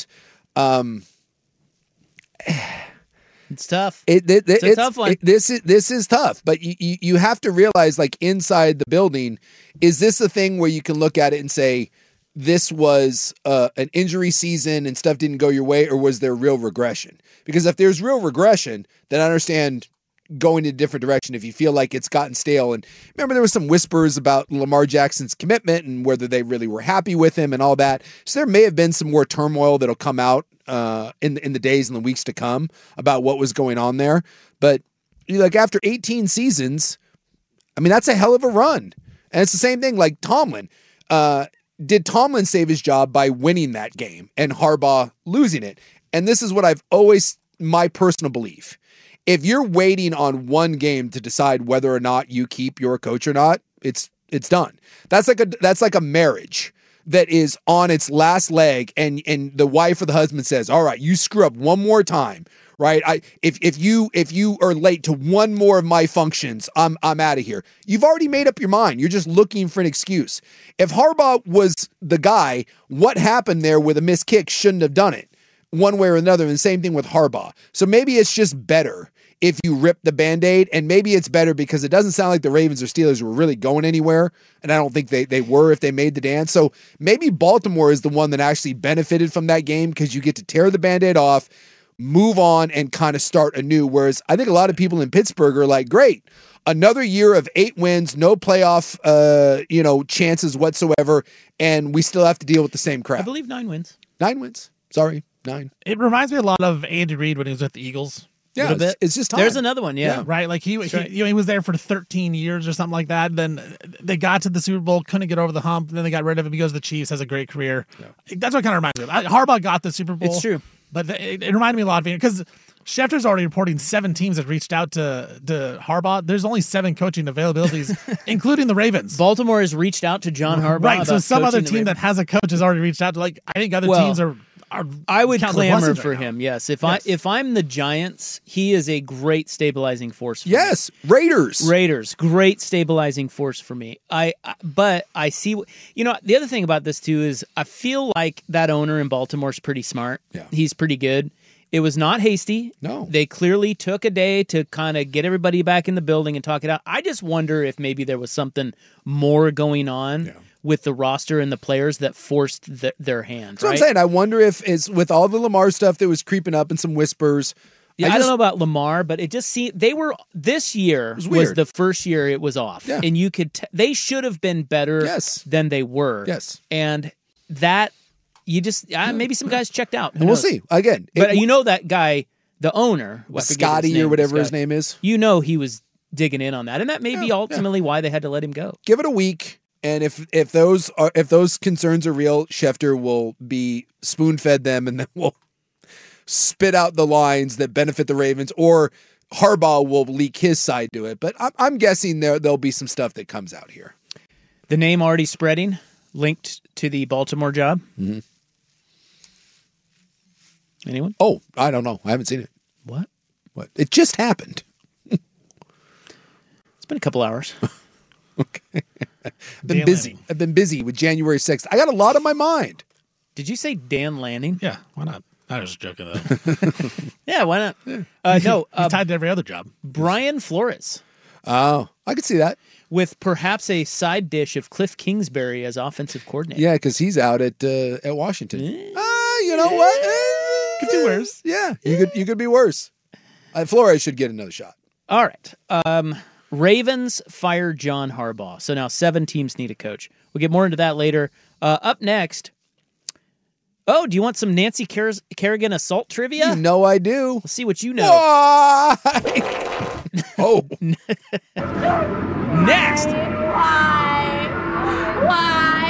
It's tough. It's a tough one. This is tough, but you have to realize, like, inside the building, is this a thing where you can look at it and say, this was an injury season and stuff didn't go your way, or was there real regression? Because if there's real regression, then I understand going in a different direction if you feel like it's gotten stale. And remember, there was some whispers about Lamar Jackson's commitment and whether they really were happy with him and all that. So there may have been some more turmoil that'll come out in the days and the weeks to come about what was going on there. But like, after 18 seasons, I mean, that's a hell of a run. And it's the same thing like Tomlin. Did Tomlin save his job by winning that game and Harbaugh losing it? And this is what I've always, my personal belief. If you're waiting on one game to decide whether or not you keep your coach or not, it's done. That's like a marriage that is on its last leg, and the wife or the husband says, "All right, you screw up one more time, right? If you are late to one more of my functions, I'm out of here." You've already made up your mind. You're just looking for an excuse. If Harbaugh was the guy, what happened there with a missed kick shouldn't have done it one way or another. And the same thing with Harbaugh. So maybe it's just better if you rip the Band-Aid, and maybe it's better because it doesn't sound like the Ravens or Steelers were really going anywhere, and I don't think they were if they made the dance. So maybe Baltimore is the one that actually benefited from that game because you get to tear the Band-Aid off, move on, and kind of start anew. Whereas I think a lot of people in Pittsburgh are like, great, another year of 8 wins, no playoff chances whatsoever, and we still have to deal with the same crap. I believe 9 wins. 9 wins. Sorry, 9. It reminds me a lot of Andy Reid when he was with the Eagles. Yeah, it's just time. There's another one, yeah. Right, like he was there for 13 years or something like that. Then they got to the Super Bowl, couldn't get over the hump. Then they got rid of him. He goes to the Chiefs, has a great career. Yeah. That's what kind of reminds me of. Harbaugh got the Super Bowl. It's true. But it reminded me a lot of it because Schefter's already reporting 7 teams that reached out to Harbaugh. There's only 7 coaching availabilities, including the Ravens. Baltimore has reached out to John Harbaugh. Right, so some other team that has a coach has already reached out to. Like, I think other teams are I would clamor for right him. Yes, if I'm the Giants, he is a great stabilizing force. For me. Raiders, great stabilizing force for me. But I see. The other thing about this too is I feel like that owner in Baltimore is pretty smart. Yeah, he's pretty good. It was not hasty. No, they clearly took a day to kind of get everybody back in the building and talk it out. I just wonder if maybe there was something more going on with the roster and the players that forced their hand. That's what I'm saying. I wonder if it's with all the Lamar stuff that was creeping up and some whispers. Yeah, I don't know about Lamar, but it just seemed this year was the first year it was off. Yeah. And you could they should have been better than they were. Yes. And that you just maybe some guys checked out. And we'll see. Again. But that guy, the owner, Scotty or whatever his name is. He was digging in on that. And that may be ultimately why they had to let him go. Give it a week. And if those concerns are real, Schefter will be spoon-fed them, and then we'll spit out the lines that benefit the Ravens, or Harbaugh will leak his side to it. But I'm guessing there'll be some stuff that comes out here. The name already spreading, linked to the Baltimore job. Mm-hmm. Anyone? Oh, I don't know. I haven't seen it. What? It just happened. It's been a couple hours. Okay. I've been busy with January 6th. I got a lot on my mind. Did you say Dan Lanning? Yeah, why not? I was joking, though. Yeah, why not? No. He's tied to every other job. Brian Flores. Oh, I could see that. With perhaps a side dish of Cliff Kingsbury as offensive coordinator. Yeah, because he's out at Washington. You know what? Could be worse. Yeah, you could be worse. Flores should get another shot. All right. Ravens fire John Harbaugh. So now 7 teams need a coach. We'll get more into that later. Up next. Oh, do you want some Nancy Kerrigan assault trivia? You know I do. Let's see what you know. Oh. Next. Why?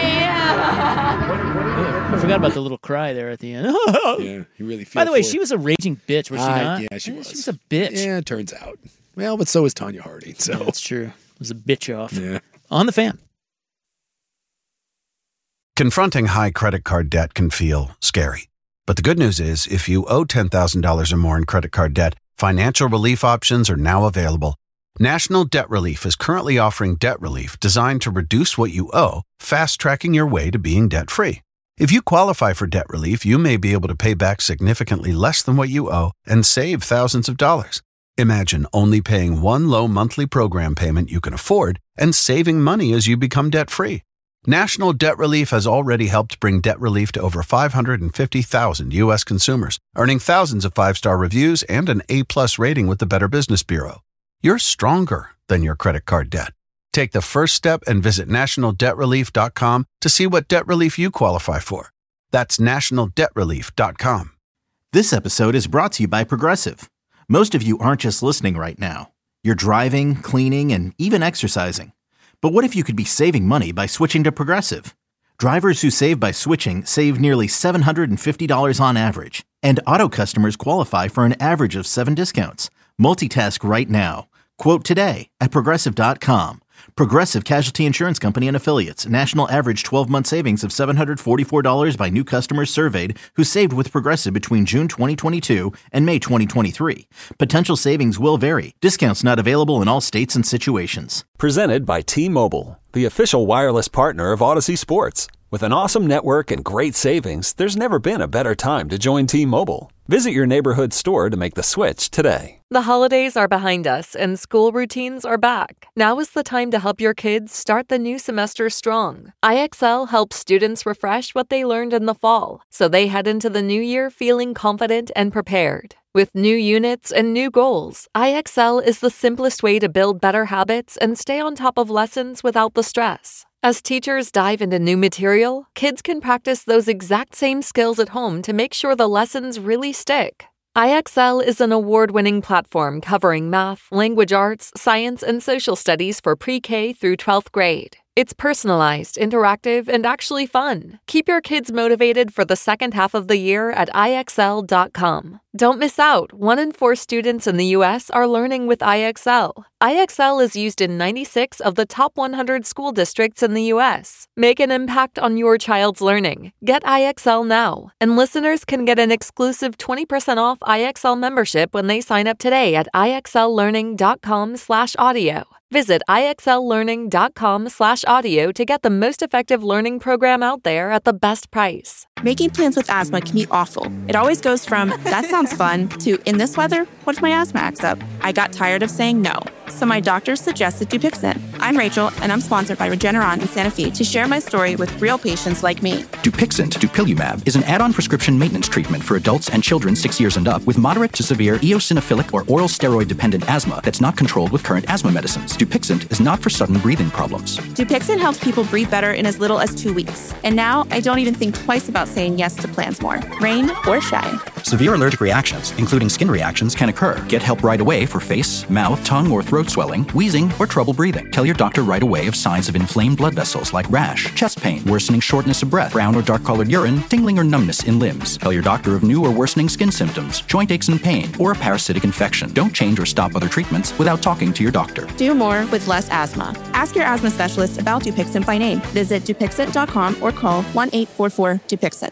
I forgot about the little cry there at the end. Yeah, you really feel. By the way, she was a raging bitch, was she not? Yeah, she was. She was a bitch. Yeah, it turns out. Well, but so is Tanya Harding. So yeah, that's true. It was a bitch off. Yeah. On the Fan. Confronting high credit card debt can feel scary. But the good news is, if you owe $10,000 or more in credit card debt, financial relief options are now available. National Debt Relief is currently offering debt relief designed to reduce what you owe, fast-tracking your way to being debt-free. If you qualify for debt relief, you may be able to pay back significantly less than what you owe and save thousands of dollars. Imagine only paying one low monthly program payment you can afford and saving money as you become debt-free. National Debt Relief has already helped bring debt relief to over 550,000 U.S. consumers, earning thousands of 5-star reviews and an A+ rating with the Better Business Bureau. You're stronger than your credit card debt. Take the first step and visit nationaldebtrelief.com to see what debt relief you qualify for. That's nationaldebtrelief.com. This episode is brought to you by Progressive. Most of you aren't just listening right now. You're driving, cleaning, and even exercising. But what if you could be saving money by switching to Progressive? Drivers who save by switching save nearly $750 on average, and auto customers qualify for an average of 7 discounts. Multitask right now. Quote today at Progressive.com. Progressive Casualty Insurance Company and Affiliates. National average 12-month savings of $744 by new customers surveyed who saved with Progressive between June 2022 and May 2023. Potential savings will vary. Discounts not available in all states and situations. Presented by T-Mobile, the official wireless partner of Odyssey Sports. With an awesome network and great savings, there's never been a better time to join T-Mobile. Visit your neighborhood store to make the switch today. The holidays are behind us and school routines are back. Now is the time to help your kids start the new semester strong. IXL helps students refresh what they learned in the fall, so they head into the new year feeling confident and prepared. With new units and new goals, IXL is the simplest way to build better habits and stay on top of lessons without the stress. As teachers dive into new material, kids can practice those exact same skills at home to make sure the lessons really stick. IXL is an award-winning platform covering math, language arts, science, and social studies for pre-K through 12th grade. It's personalized, interactive, and actually fun. Keep your kids motivated for the second half of the year at IXL.com. Don't miss out. 1 in 4 students in the U.S. are learning with IXL. IXL is used in 96 of the top 100 school districts in the U.S. Make an impact on your child's learning. Get IXL now. And listeners can get an exclusive 20% off IXL membership when they sign up today at IXLlearning.com/audio. Visit IXLlearning.com/audio to get the most effective learning program out there at the best price. Making plans with asthma can be awful. It always goes from, that sounds fun, to, in this weather, what if my asthma acts up? I got tired of saying no, so my doctor suggested Dupixent. I'm Rachel, and I'm sponsored by Regeneron in Santa Fe to share my story with real patients like me. Dupixent, dupilumab, is an add-on prescription maintenance treatment for adults and children 6 years and up with moderate to severe eosinophilic or oral steroid-dependent asthma that's not controlled with current asthma medicines. Dupixent is not for sudden breathing problems. Dupixent helps people breathe better in as little as 2 weeks. And now I don't even think twice about saying yes to plans more, rain or shine. Severe allergic reactions, including skin reactions, can occur. Get help right away for face, mouth, tongue, or throat swelling, wheezing, or trouble breathing. Tell your doctor right away of signs of inflamed blood vessels like rash, chest pain, worsening shortness of breath, brown or dark-colored urine, tingling or numbness in limbs. Tell your doctor of new or worsening skin symptoms, joint aches and pain, or a parasitic infection. Don't change or stop other treatments without talking to your doctor. Do more with less asthma. Ask your asthma specialist about Dupixent by name. Visit Dupixent.com or call 1-844-DUPIXENT.